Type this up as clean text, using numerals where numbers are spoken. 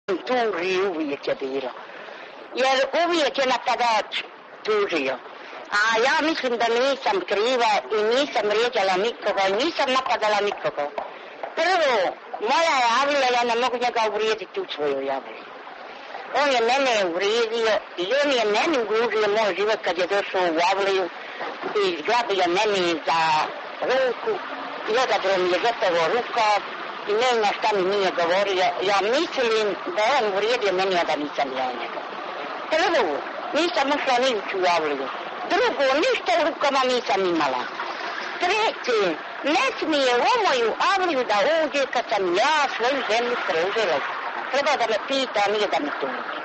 tuži uvijek je bilo. Jer uvijek je napadač tužio. A ja mislim da nisam kriva i nisam vrijeđala nikoga i nisam napadala nikoga. Prvo, moja je Avlija, ja ne mogu njega uvrijediti u svoju Avliju. On je mene uvrijedio i on je meni ugruzio moj život kad je došao u Avliju i zgrabio meni za ruku i odabro mi je gotovo rukav i ne zna šta mi nije govorio. Ja mislim da je on uvrijedio meni, a da nisam ja njega. Prvo, nisam ušla ni u Avliju. Drugo, ništa u rukama nisam imala. Treće, ne smije u moju Avliju da uđe kad sam ja svoju zemlju preuzela. Treba da me pita, a nije da me tuži.